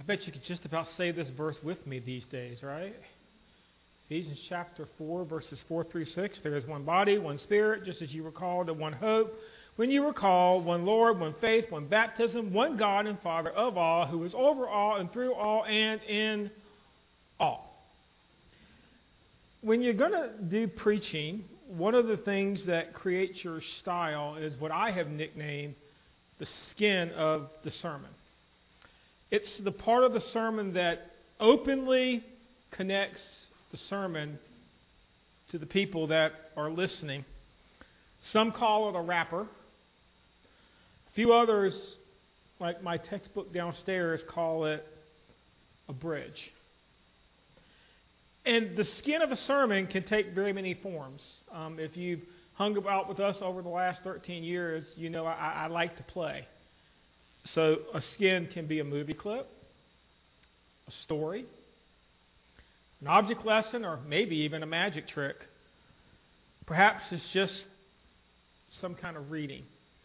bet you could just about say this verse with me these days, right? Ephesians chapter 4, verses 4 through 6. There is one body, one spirit, just as you were called to one hope. When you were called, one Lord, one faith, one baptism, one God and Father of all, who is over all and through all and in all. When you're going to do preaching, one of the things that creates your style is what I have nicknamed the skin of the sermon. It's the part of the sermon that openly connects the sermon to the people that are listening. Some call it a wrapper. A few others, like my textbook downstairs, call it a bridge. And the skin of a sermon can take very many forms. If you've hung out with us over the last 13 years, you know I like to play. So a skin can be a movie clip, a story, an object lesson, or maybe even a magic trick. Perhaps it's just some kind of reading.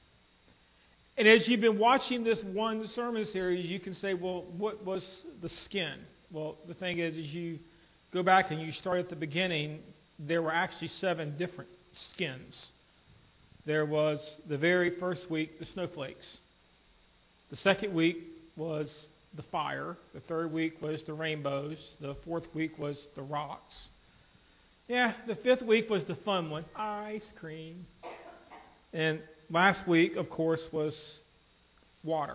And as you've been watching this one sermon series, you can say, well, what was the skin? Well, the thing is you go back and you start at the beginning, there were actually 7 different skins. There was the very first week, the snowflakes. The second week was the fire. The third week was the rainbows. The fourth week was the rocks. Yeah, the fifth week was the fun one, ice cream. And last week, of course, was water.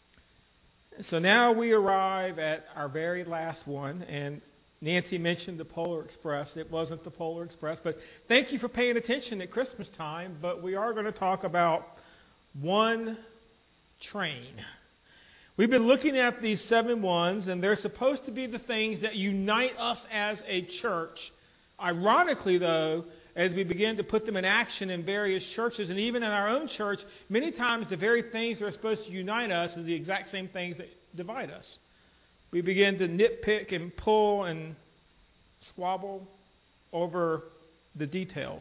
So now we arrive at our very last one, and Nancy mentioned the Polar Express. It wasn't the Polar Express, but thank you for paying attention at Christmas time. But we are going to talk about one train. We've been looking at these 7 ones, and they're supposed to be the things that unite us as a church. Ironically, though, as we begin to put them in action in various churches, and even in our own church, many times the very things that are supposed to unite us are the exact same things that divide us. We begin to nitpick and pull and squabble over the details.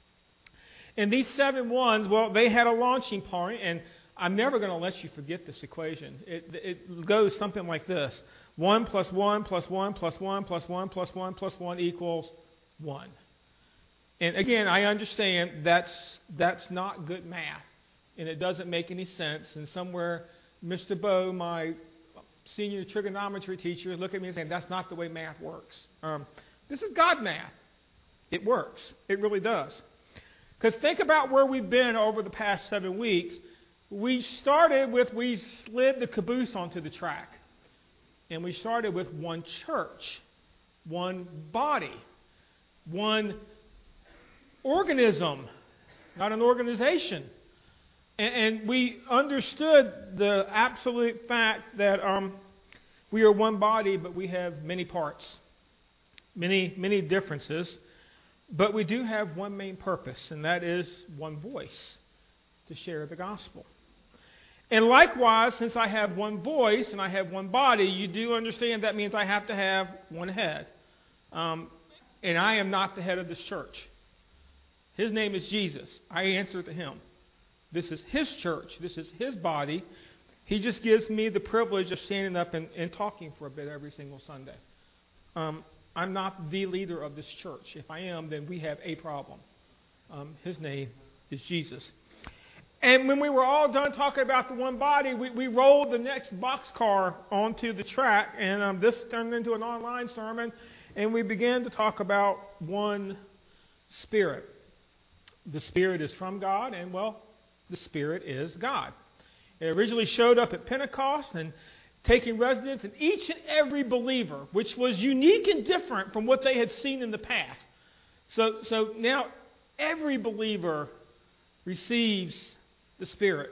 And these 7 ones, well, they had a launching point, and I'm never going to let you forget this equation. It goes something like this. 1 plus 1 plus 1 plus 1 plus 1 plus 1 plus 1 equals 1. And again, I understand that's not good math, and it doesn't make any sense. And somewhere, Mr. Bowe, my senior trigonometry teacher, is looking at me and saying, that's not the way math works. This is God math. It works. It really does. Because think about where we've been over the past 7 weeks. We slid the caboose onto the track. And we started with one church, one body, one organism, not an organization. And we understood the absolute fact that we are one body, but we have many parts, many differences. But we do have one main purpose, and that is one voice, to share the gospel. And likewise, since I have one voice and I have one body, you do understand that means I have to have one head. And I am not the head of this church. His name is Jesus. I answer to him. This is his church. This is his body. He just gives me the privilege of standing up and talking for a bit every single Sunday. I'm not the leader of this church. If I am, then we have a problem. His name is Jesus. And when we were all done talking about the one body, we rolled the next boxcar onto the track, and this turned into an online sermon, and we began to talk about one Spirit. The Spirit is from God, and, well, the Spirit is God. It originally showed up at Pentecost and taking residence in each and every believer, which was unique and different from what they had seen in the past. So now every believer receives the Spirit.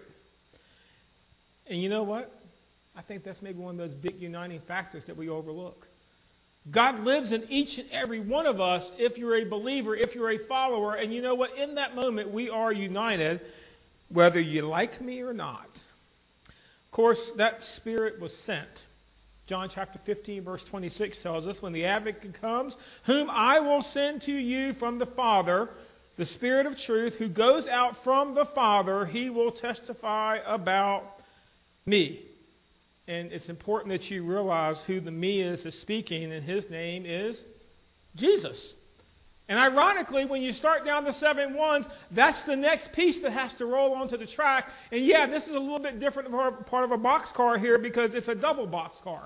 And you know what? I think that's maybe one of those big uniting factors that we overlook. God lives in each and every one of us if you're a believer, if you're a follower. And you know what? In that moment, we are united, whether you like me or not. Of course, that Spirit was sent. John chapter 15, verse 26 tells us, when the advocate comes, whom I will send to you from the Father, the Spirit of truth, who goes out from the Father, he will testify about me. And it's important that you realize who the me is speaking, and his name is Jesus. And ironically, when you start down the 7 ones, that's the next piece that has to roll onto the track. And yeah, this is a little bit different part of a boxcar here because it's a double boxcar.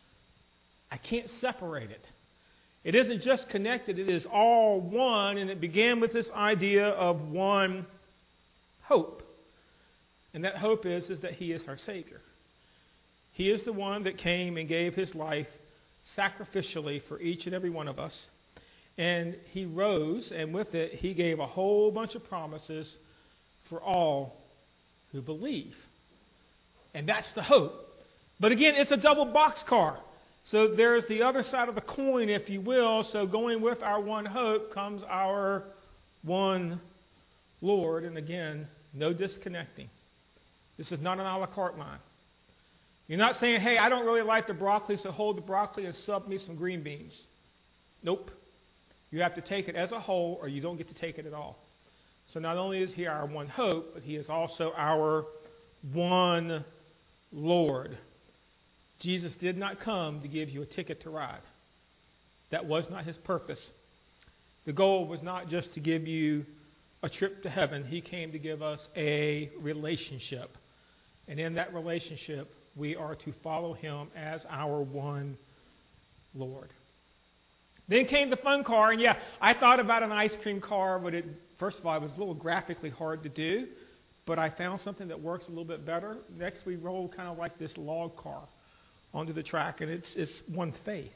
I can't separate it. It isn't just connected, it is all one, and it began with this idea of one hope. And that hope is that he is our Savior. He is the one that came and gave his life sacrificially for each and every one of us. And he rose, and with it, he gave a whole bunch of promises for all who believe. And that's the hope. But again, it's a double boxcar. So there's the other side of the coin, if you will. So going with our one hope comes our one Lord. And again, no disconnecting. This is not an a la carte line. You're not saying, hey, I don't really like the broccoli, so hold the broccoli and sub me some green beans. Nope. You have to take it as a whole, or you don't get to take it at all. So not only is he our one hope, but he is also our one Lord. Jesus did not come to give you a ticket to ride. That was not his purpose. The goal was not just to give you a trip to heaven. He came to give us a relationship. And in that relationship, we are to follow him as our one Lord. Then came the fun car, and yeah, I thought about an ice cream car, but first of all, it was a little graphically hard to do, but I found something that works a little bit better. Next, we rolled kind of like this log car onto the track, and it's one faith.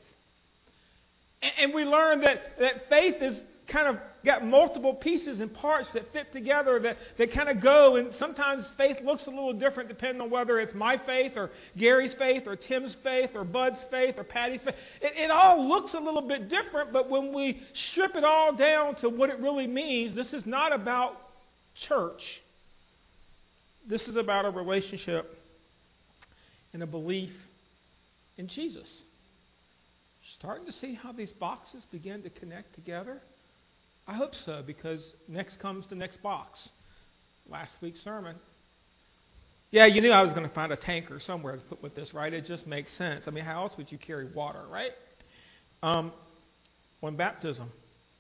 And we learned that faith is kind of got multiple pieces and parts that fit together that kind of go, and sometimes faith looks a little different depending on whether it's my faith or Gary's faith or Tim's faith or Bud's faith or Patty's faith. It all looks a little bit different, but when we strip it all down to what it really means, this is not about church. This is about a relationship and a belief in Jesus. Starting to see how these boxes begin to connect together? I hope so, because next comes the next box. Last week's sermon. Yeah, you knew I was going to find a tanker somewhere to put with this, right? It just makes sense. I mean, how else would you carry water, right? On baptism.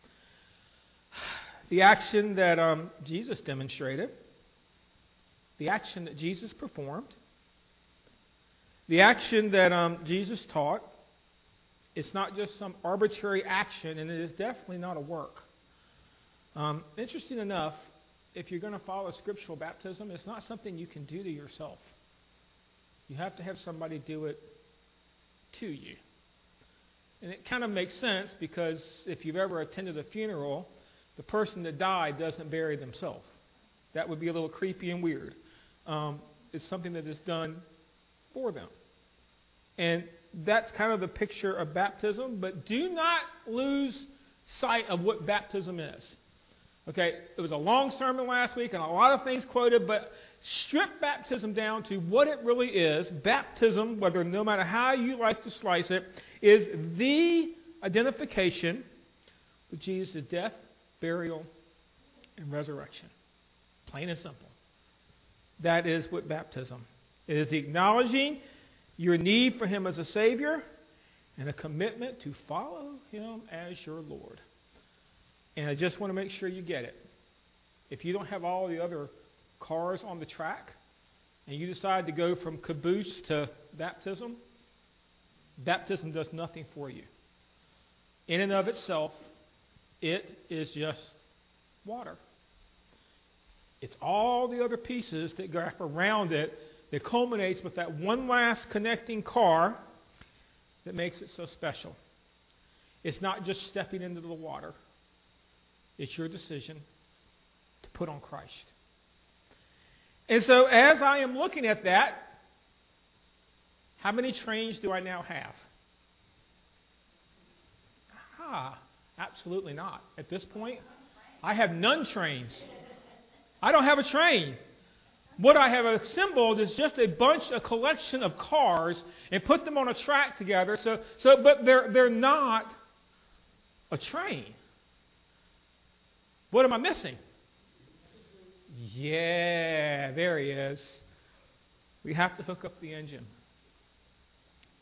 The action that Jesus demonstrated, the action that Jesus performed, the action that Jesus taught, it's not just some arbitrary action, and it is definitely not a work. Interesting enough, if you're going to follow scriptural baptism, it's not something you can do to yourself. You have to have somebody do it to you. And it kind of makes sense because if you've ever attended a funeral, the person that died doesn't bury themselves. That would be a little creepy and weird. It's something that is done for them. And that's kind of the picture of baptism, but do not lose sight of what baptism is. Okay, it was a long sermon last week and a lot of things quoted, but strip baptism down to what it really is. Baptism, no matter how you like to slice it, is the identification with Jesus' death, burial, and resurrection. Plain and simple. That is what baptism is. The acknowledging your need for him as a Savior and a commitment to follow him as your Lord. And I just want to make sure you get it. If you don't have all the other cars on the track and you decide to go from caboose to baptism, baptism does nothing for you. In and of itself, it is just water. It's all the other pieces that go around it that culminates with that one last connecting car that makes it so special. It's not just stepping into the water. It's your decision to put on Christ. And so as I am looking at that, how many trains do I now have? Absolutely not. At this point, I have none trains. I don't have a train. What I have assembled is just a collection of cars and put them on a track together. But they're not a train. What am I missing? Yeah, there he is. We have to hook up the engine.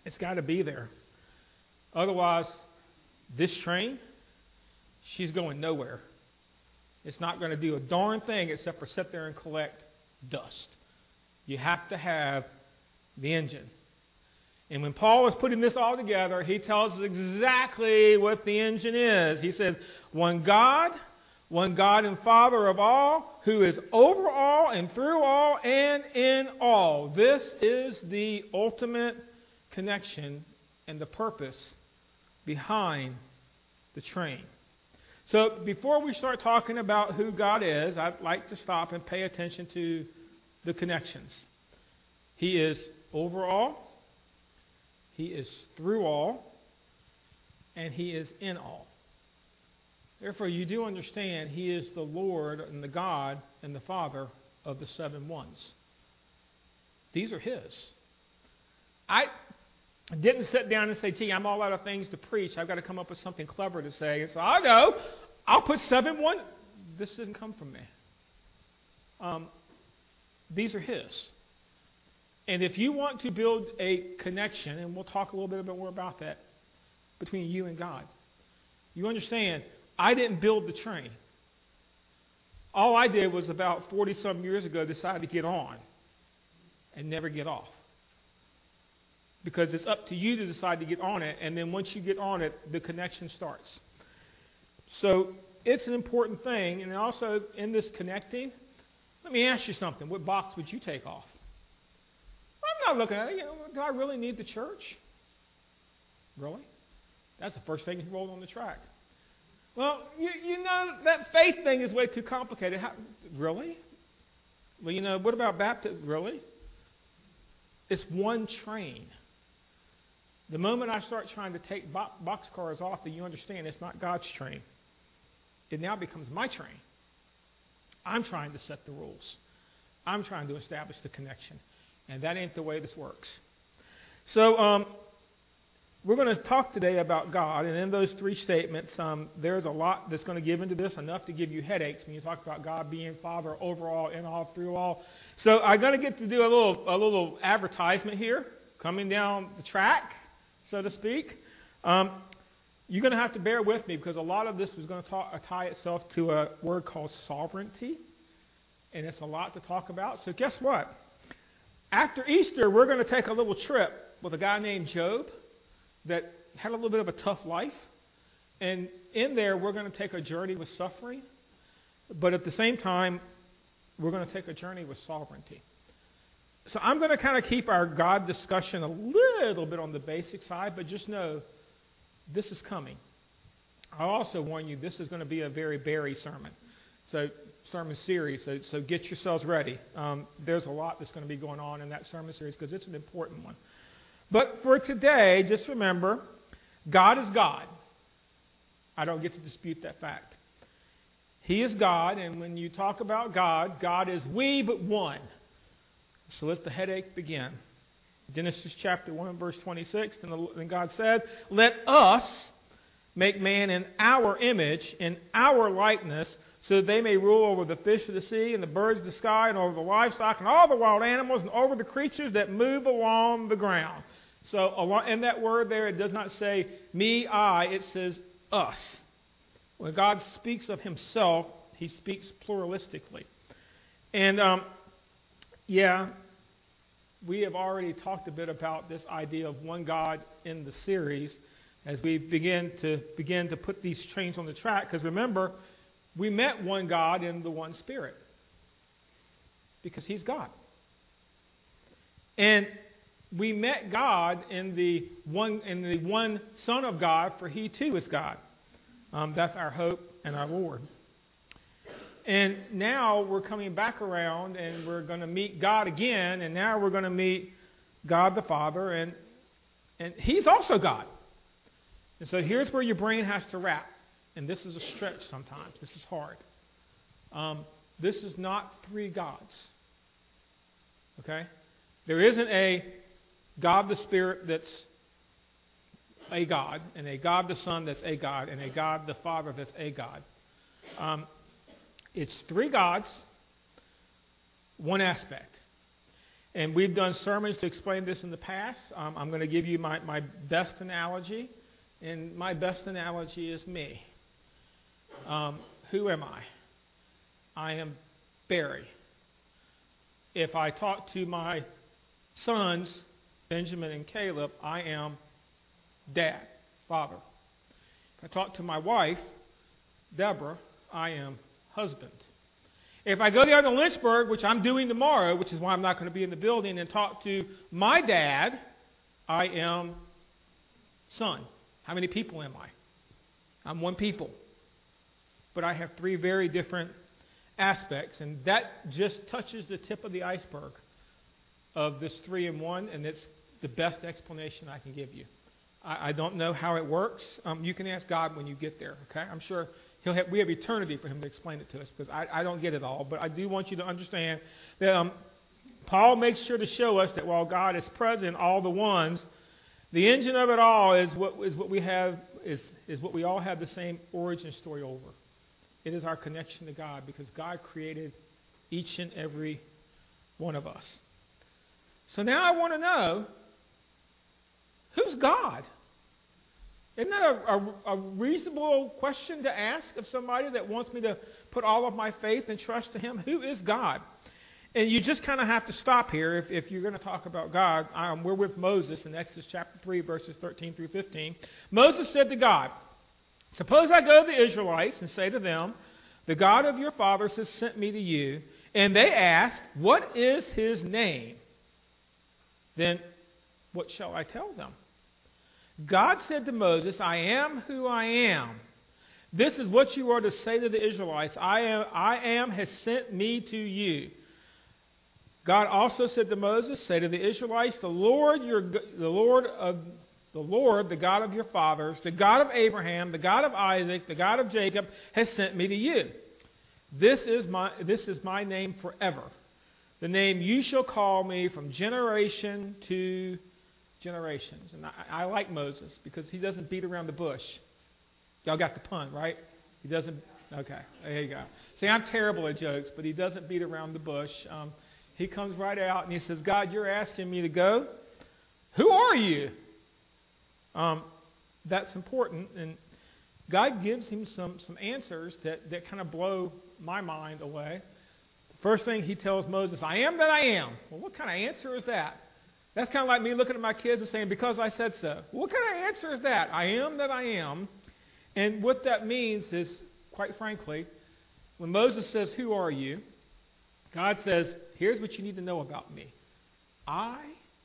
It's got to be there. Otherwise, this train, she's going nowhere. It's not going to do a darn thing except for sit there and collect dust. You have to have the engine. And when Paul is putting this all together, he tells us exactly what the engine is. He says, one God and Father of all, who is over all and through all and in all. This is the ultimate connection and the purpose behind the train. So before we start talking about who God is, I'd like to stop and pay attention to the connections. He is over all, He is through all, and He is in all. Therefore, you do understand He is the Lord and the God and the Father of the seven ones. These are His. I didn't sit down and say, gee, I'm all out of things to preach. I've got to come up with something clever to say. And so I know, I'll put 7-1. This didn't come from me. These are His. And if you want to build a connection, and we'll talk a little bit more about that, between you and God, you understand, I didn't build the train. All I did was about 40-some years ago decide to get on and never get off. Because it's up to you to decide to get on it, and then once you get on it, the connection starts. So it's an important thing, and also in this connecting, let me ask you something. What box would you take off? I'm not looking at it. Do I really need the church? Really? That's the first thing you rolled on the track. Well, you know, that faith thing is way too complicated. Really? Well, what about baptism? Really? It's one train. The moment I start trying to take boxcars off, then you understand it's not God's train. It now becomes my train. I'm trying to set the rules. I'm trying to establish the connection. And that ain't the way this works. So we're going to talk today about God. And in those three statements, there's a lot that's going to give into this, enough to give you headaches when you talk about God being Father over all, in all, through all. So I'm going to get to do a little advertisement here, coming down the track, so to speak. You're going to have to bear with me because a lot of this is going to tie itself to a word called sovereignty. And it's a lot to talk about. So guess what? After Easter, we're going to take a little trip with a guy named Job that had a little bit of a tough life. And in there, we're going to take a journey with suffering. But at the same time, we're going to take a journey with sovereignty. So I'm going to kind of keep our God discussion a little bit on the basic side, but just know this is coming. I'll also warn you, this is going to be a very Barry sermon. So sermon series, so get yourselves ready. There's a lot that's going to be going on in that sermon series because it's an important one. But for today, just remember, God is God. I don't get to dispute that fact. He is God, and when you talk about God, God is we but one. So let the headache begin. Genesis chapter 1, verse 26, and God said, let us make man in our image, in our likeness, so that they may rule over the fish of the sea and the birds of the sky and over the livestock and all the wild animals and over the creatures that move along the ground. So in that word there, it does not say me, I, it says us. When God speaks of himself, he speaks pluralistically. And we have already talked a bit about this idea of one God in the series as we begin to put these trains on the track. Because remember, we met one God in the one Spirit because He's God. And we met God in the one Son of God, for He too is God. That's our hope and our Lord. And now we're coming back around and we're going to meet God again, and now we're going to meet God the Father, and He's also God. And so here's where your brain has to wrap. And this is a stretch sometimes. This is hard. This is not three gods. Okay? There isn't a God the Spirit that's a God, and a God the Son that's a God, and a God the Father that's a God. It's three gods, one aspect. And we've done sermons to explain this in the past. I'm going to give you my best analogy. And my best analogy is me. Who am I? I am Barry. If I talk to my sons, Benjamin and Caleb, I am dad, father. If I talk to my wife, Deborah, I am husband. If I go down to Lynchburg, which I'm doing tomorrow, which is why I'm not going to be in the building, and talk to my dad, I am son. How many people am I? I'm one people. But I have three very different aspects, and that just touches the tip of the iceberg of this 3 in 1, and it's the best explanation I can give you. I don't know how it works. You can ask God when you get there, okay? I'm sure we have eternity for him to explain it to us, because I don't get it all. But I do want you to understand that Paul makes sure to show us that while God is present in all the ones, the engine of it all is what we have is what we all have the same origin story over. It is our connection to God, because God created each and every one of us. So now I want to know, who's God? Isn't that a reasonable question to ask of somebody that wants me to put all of my faith and trust to him? Who is God? And you just kind of have to stop here if you're going to talk about God. We're with Moses in Exodus chapter 3, verses 13 through 15. Moses said to God, "Suppose I go to the Israelites and say to them, 'The God of your fathers has sent me to you,' and they ask, 'What is his name?' Then what shall I tell them?" God said to Moses, "I am who I am. This is what you are to say to the Israelites. I am has sent me to you." God also said to Moses, "Say to the Israelites, the Lord, the God of your fathers, the God of Abraham, the God of Isaac, the God of Jacob, has sent me to you. This is my name forever. The name you shall call me from generation to generations." And I like Moses because he doesn't beat around the bush. Y'all got the pun, right? He doesn't. Okay, there you go. See, I'm terrible at jokes, but he doesn't beat around the bush. He comes right out and he says, "God, you're asking me to go. Who are you?" That's important, and God gives him some answers that kind of blow my mind away. The first thing he tells Moses, "I am that I am." Well, what kind of answer is that? That's kind of like me looking at my kids and saying, "Because I said so." What kind of answer is that? I am that I am. And what that means is, quite frankly, when Moses says, "Who are you?" God says, "Here's what you need to know about me. I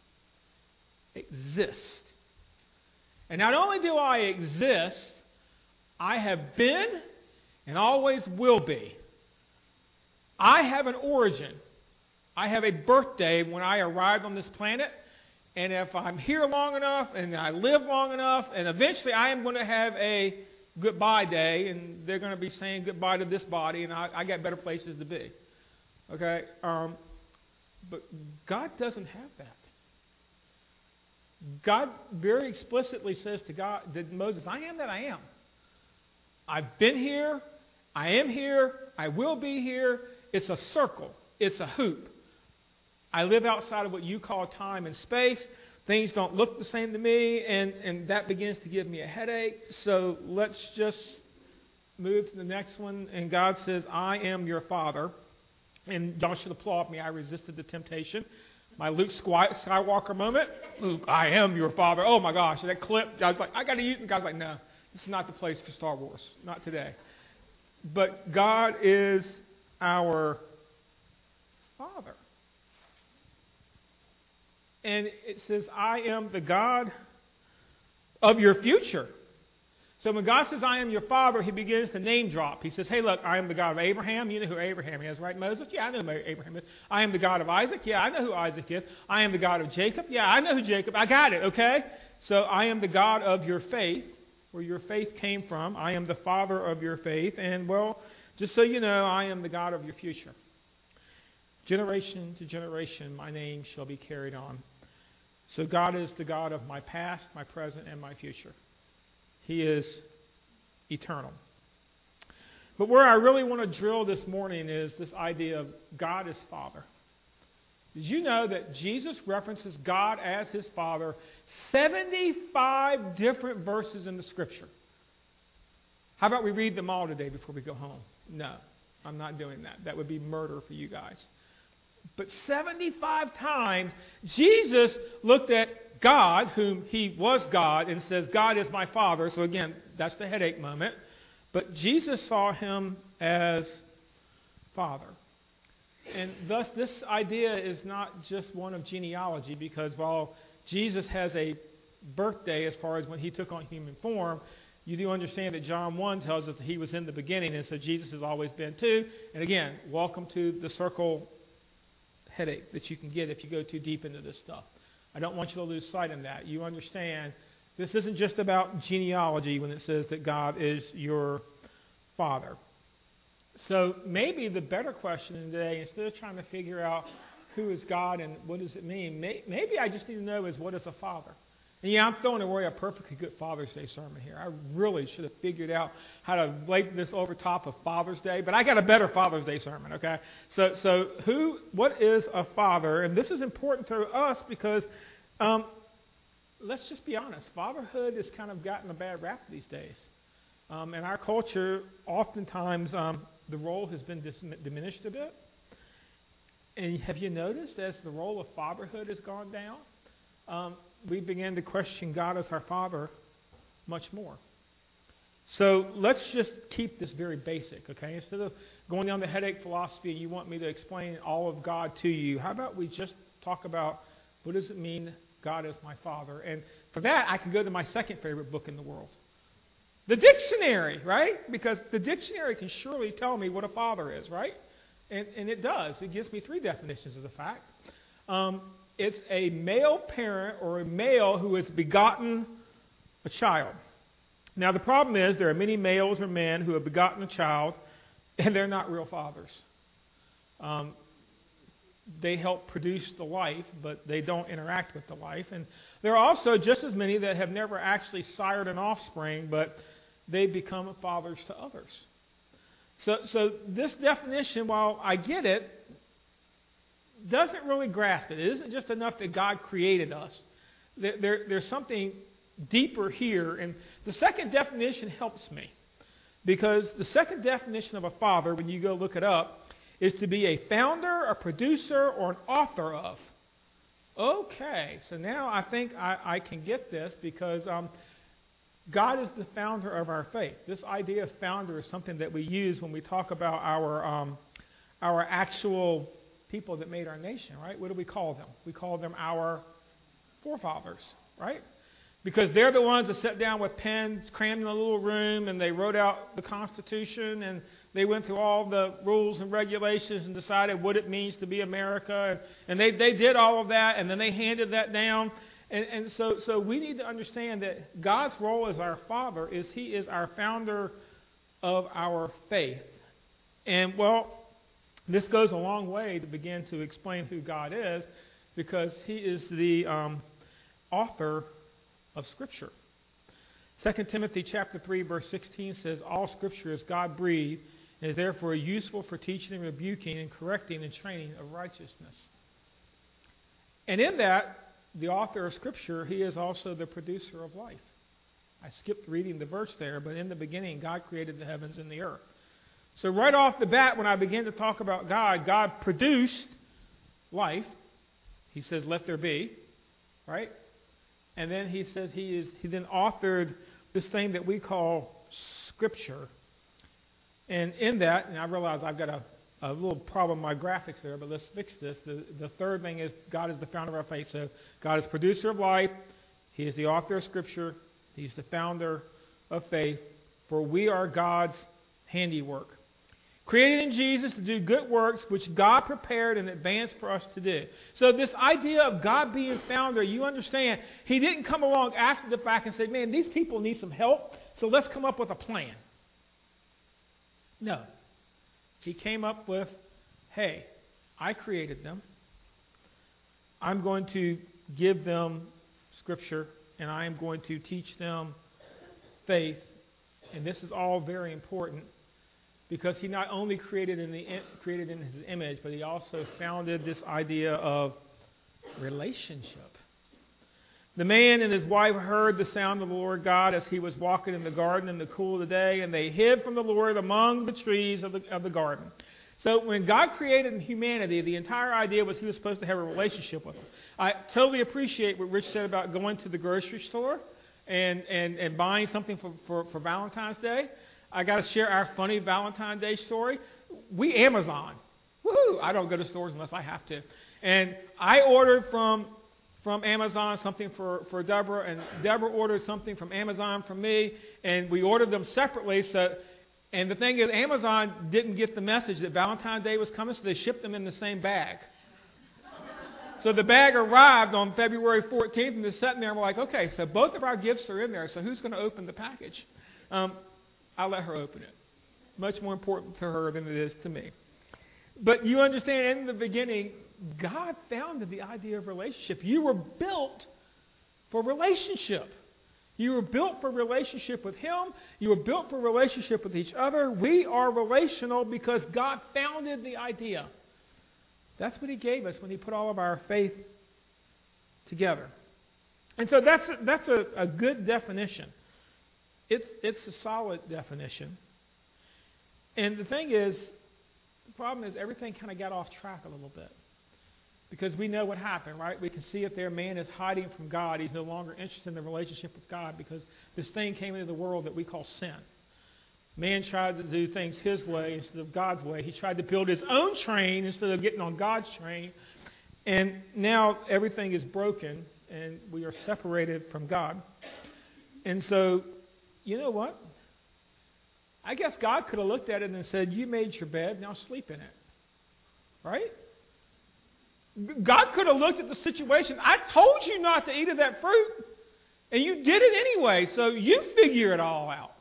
exist. And not only do I exist, I have been and always will be. I have an origin. I have a birthday when I arrived on this planet. And if I'm here long enough and I live long enough, and eventually I am going to have a goodbye day, and they're going to be saying goodbye to this body, and I got better places to be." Okay? But God doesn't have that. God very explicitly says to Moses, "I am that I am. I've been here. I am here. I will be here." It's a circle. It's a hoop. I live outside of what you call time and space. Things don't look the same to me, and that begins to give me a headache. So let's just move to the next one. And God says, "I am your father." And y'all should applaud me. I resisted the temptation. My Luke Skywalker moment. "Luke, I am your father." Oh my gosh, that clip. I was like, I got to use it. And God's like, "No, this is not the place for Star Wars. Not today." But God is our Father. And it says, "I am the God of your future." So when God says, "I am your father," he begins to name drop. He says, "Hey, look, I am the God of Abraham." You know who Abraham is, right, Moses? Yeah, I know who Abraham is. "I am the God of Isaac." Yeah, I know who Isaac is. "I am the God of Jacob." Yeah, I know who Jacob. I got it, okay? So I am the God of your faith, where your faith came from. I am the father of your faith. And, well, just so you know, I am the God of your future. Generation to generation, my name shall be carried on. So God is the God of my past, my present, and my future. He is eternal. But where I really want to drill this morning is this idea of God as Father. Did you know that Jesus references God as his Father 75 different verses in the Scripture? How about we read them all today before we go home? No, I'm not doing that. That would be murder for you guys. But 75 times, Jesus looked at God, whom he was God, and says, God is my Father. So again, that's the headache moment. But Jesus saw him as Father. And thus, this idea is not just one of genealogy, because while Jesus has a birthday as far as when he took on human form, you do understand that John 1 tells us that he was in the beginning, and so Jesus has always been too. And again, welcome to the circle headache that you can get if you go too deep into this stuff. I don't want you to lose sight of that. You understand this isn't just about genealogy when it says that God is your Father. So maybe the better question today, instead of trying to figure out who is God and what does it mean, maybe I just need to know is what is a father. And yeah, I'm throwing away a perfectly good Father's Day sermon here. I really should have figured out how to lay this over top of Father's Day, but I got a better Father's Day sermon, okay? So what is a father? And this is important to us because let's just be honest. Fatherhood has kind of gotten a bad rap these days. In our culture, oftentimes the role has been diminished a bit. And have you noticed as the role of fatherhood has gone down, we begin to question God as our Father much more. So let's just keep this very basic, okay? Instead of going down the headache philosophy, you want me to explain all of God to you. How about we just talk about what does it mean God is my Father? And for that, I can go to my second favorite book in the world. The dictionary, right? Because the dictionary can surely tell me what a father is, right? And it does. It gives me 3 definitions as a fact. It's a male parent or a male who has begotten a child. Now, the problem is there are many males or men who have begotten a child, and they're not real fathers. They help produce the life, but they don't interact with the life. And there are also just as many that have never actually sired an offspring, but they become fathers to others. So this definition, while I get it, doesn't really grasp it. It isn't just enough that God created us. There's something deeper here. And the second definition helps me. Because the second definition of a father, when you go look it up, is to be a founder, a producer, or an author of. Okay, so now I think I can get this because God is the founder of our faith. This idea of founder is something that we use when we talk about our actual people that made our nation, right? What do we call them? We call them our forefathers, right? Because they're the ones that sat down with pens, crammed in a little room, and they wrote out the Constitution, and they went through all the rules and regulations and decided what it means to be America. And they did all of that, and then they handed that down. And so we need to understand that God's role as our Father is He is our founder of our faith. And, well, this goes a long way to begin to explain who God is, because He is the author of Scripture. 2 Timothy chapter 3, verse 16 says, all Scripture is God-breathed and is therefore useful for teaching and rebuking and correcting and training of righteousness. And in that, the author of Scripture, He is also the producer of life. I skipped reading the verse there, but in the beginning, God created the heavens and the earth. So right off the bat, when I begin to talk about God, God produced life. He says, let there be, right? And then He says He then authored this thing that we call Scripture. And in that, and I realize I've got a little problem with my graphics there, but let's fix this. The third thing is God is the founder of our faith. So God is producer of life. He is the author of Scripture. He's the founder of faith. For we are God's handiwork, created in Jesus to do good works which God prepared in advance for us to do. So this idea of God being founder, you understand, He didn't come along after the fact and say, man, these people need some help, so let's come up with a plan. No. He came up with, hey, I created them. I'm going to give them Scripture, and I am going to teach them faith. And this is all very important. because he not only created in his image, but he also founded this idea of relationship. The man and his wife heard the sound of the Lord God as he was walking in the garden in the cool of the day, and they hid from the Lord among the trees of the garden. So when God created humanity, the entire idea was he was supposed to have a relationship with them. I totally appreciate what Rich said about going to the grocery store and buying something for Valentine's Day. I got to share our funny Valentine's Day story. We Amazon. Woohoo! I don't go to stores unless I have to. And I ordered from Amazon something for Deborah, and Deborah ordered something from Amazon for me, and we ordered them separately. And the thing is, Amazon didn't get the message that Valentine's Day was coming, so they shipped them in the same bag. So the bag arrived on February 14th, and they're sitting there, and we're like, okay, so both of our gifts are in there, so who's going to open the package? I let her open it. Much more important to her than it is to me. But you understand, in the beginning, God founded the idea of relationship. You were built for relationship. You were built for relationship with Him. You were built for relationship with each other. We are relational because God founded the idea. That's what He gave us when He put all of our faith together. And so that's a good definition. It's a solid definition. And the thing is, the problem is everything kind of got off track a little bit. Because we know what happened, right? We can see it there. Man is hiding from God. He's no longer interested in the relationship with God because this thing came into the world that we call sin. Man tried to do things his way instead of God's way. He tried to build his own train instead of getting on God's train. And now everything is broken and we are separated from God. And so, you know what? I guess God could have looked at it and said, you made your bed, now sleep in it. Right? God could have looked at the situation. I told you not to eat of that fruit, and you did it anyway, so you figure it all out.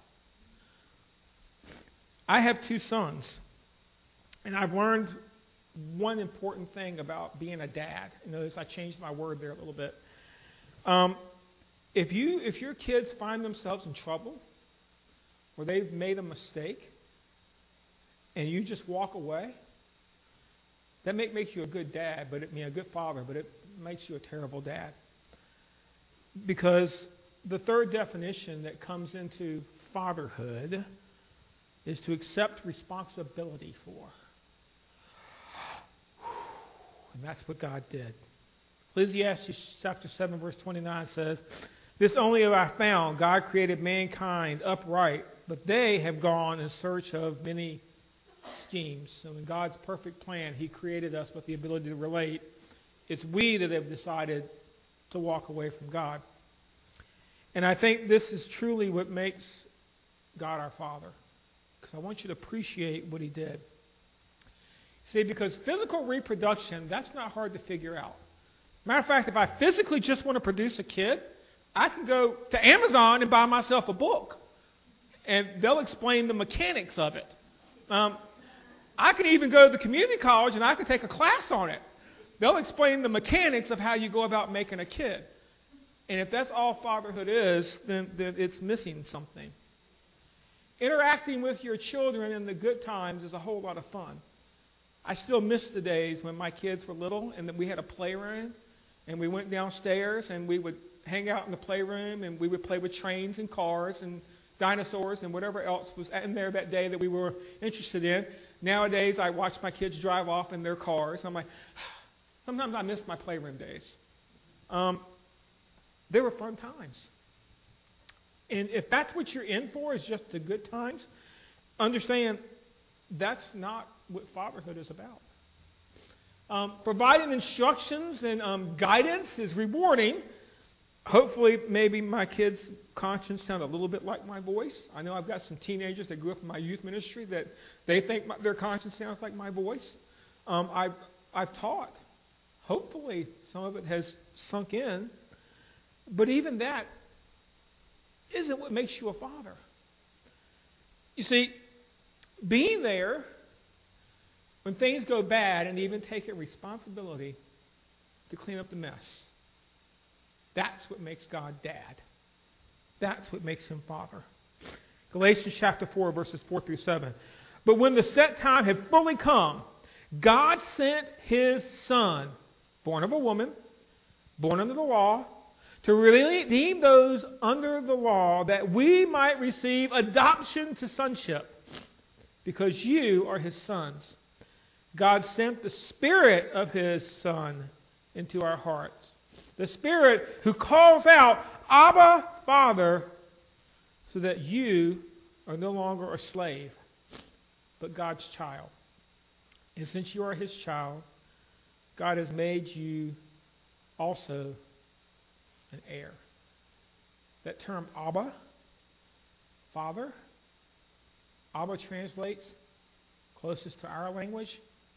I have 2 sons, and I've learned one important thing about being a dad. Notice I changed my word there a little bit. If your kids find themselves in trouble, or they've made a mistake, and you just walk away, that makes you a good dad, a good father, but it makes you a terrible dad. Because the third definition that comes into fatherhood is to accept responsibility for. And that's what God did. Ecclesiastes chapter 7, verse 29 says, "This only have I found, God created mankind upright, but they have gone in search of many schemes." So in God's perfect plan, He created us with the ability to relate. It's we that have decided to walk away from God. And I think this is truly what makes God our Father. Because I want you to appreciate what He did. See, because physical reproduction, that's not hard to figure out. Matter of fact, if I physically just want to produce a kid, I can go to Amazon and buy myself a book. And they'll explain the mechanics of it. I can even go to the community college and I can take a class on it. They'll explain the mechanics of how you go about making a kid. And if that's all fatherhood is, then it's missing something. Interacting with your children in the good times is a whole lot of fun. I still miss the days when my kids were little and that we had a playroom and we went downstairs and we would hang out in the playroom and we would play with trains and cars and dinosaurs and whatever else was in there that day that we were interested in. Nowadays, I watch my kids drive off in their cars. I'm like, sometimes I miss my playroom days. They were fun times. And if that's what you're in for, is just the good times, understand that's not what fatherhood is about. Providing instructions and guidance is rewarding. Hopefully, maybe my kids' conscience sound a little bit like my voice. I know I've got some teenagers that grew up in my youth ministry that they think their conscience sounds like my voice. I've taught. Hopefully, some of it has sunk in. But even that isn't what makes you a father. You see, being there when things go bad and even taking responsibility to clean up the mess, that's what makes God dad. That's what makes Him Father. Galatians chapter 4, verses 4 through 7. But when the set time had fully come, God sent his Son, born of a woman, born under the law, to redeem those under the law, that we might receive adoption to sonship, because you are his sons. God sent the Spirit of his Son into our hearts, the Spirit who calls out, Abba, Father, so that you are no longer a slave, but God's child. And since you are his child, God has made you also an heir. That term Abba, Father, Abba translates closest to our language,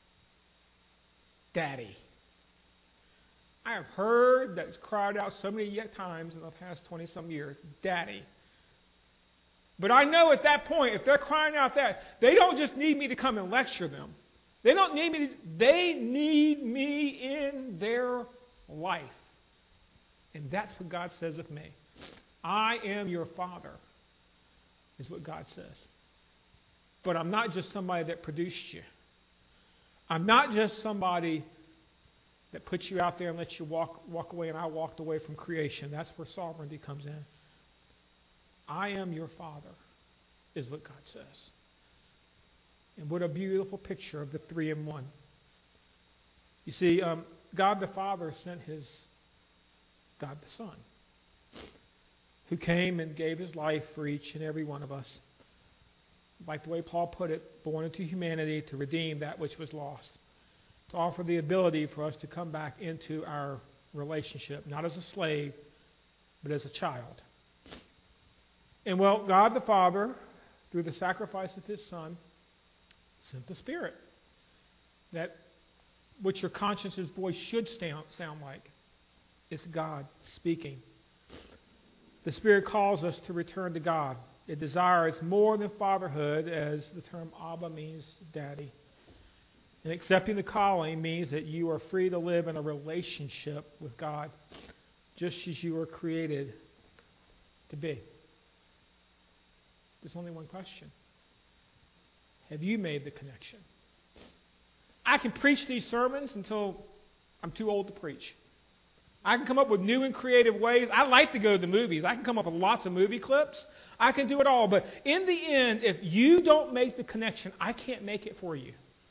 Daddy. I have heard that's cried out so many times in the past 20-some years, Daddy. But I know at that point, if they're crying out that, they don't just need me to come and lecture them. They don't need me. They need me in their life. And that's what God says of me. I am your Father, is what God says. But I'm not just somebody that produced you. I'm not just somebody that puts you out there and lets you walk away, and I walked away from creation. That's where sovereignty comes in. I am your Father, is what God says. And what a beautiful picture of the 3 in 1. You see, God the Father sent his God the Son, who came and gave his life for each and every one of us. Like the way Paul put it, born into humanity to redeem that which was lost, to offer the ability for us to come back into our relationship, not as a slave, but as a child. And well, God the Father, through the sacrifice of his Son, sent the Spirit, that which your conscience's voice should sound like. It's God speaking. The Spirit calls us to return to God. It desires more than fatherhood, as the term Abba means daddy. And accepting the calling means that you are free to live in a relationship with God, just as you were created to be. There's only one question. Have you made the connection? I can preach these sermons until I'm too old to preach. I can come up with new and creative ways. I like to go to the movies. I can come up with lots of movie clips. I can do it all. But in the end, if you don't make the connection, I can't make it for you.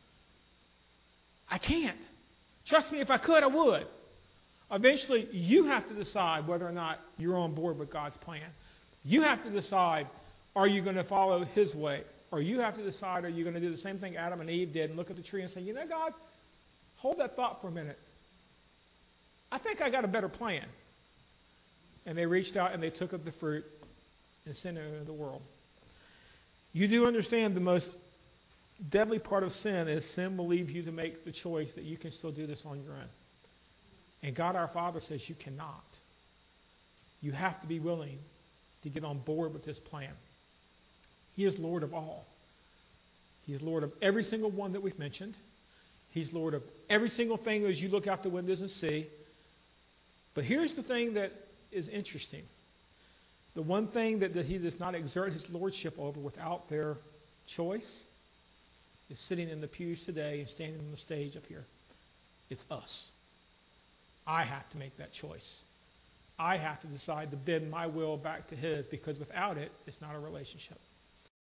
I can't. Trust me, if I could, I would. Eventually, you have to decide whether or not you're on board with God's plan. You have to decide, are you going to follow his way? Or you have to decide, are you going to do the same thing Adam and Eve did and look at the tree and say, you know, God, hold that thought for a minute. I think I got a better plan. And they reached out and they took of the fruit and sent it into the world. You do understand the most deadly part of sin is sin will leave you to make the choice that you can still do this on your own. And God our Father says you cannot. You have to be willing to get on board with this plan. He is Lord of all. He is Lord of every single one that we've mentioned. He's Lord of every single thing as you look out the windows and see. But here's the thing that is interesting. The one thing that he does not exert his lordship over without their choice is sitting in the pews today and standing on the stage up here. It's us. I have to make that choice. I have to decide to bend my will back to his, because without it, it's not a relationship.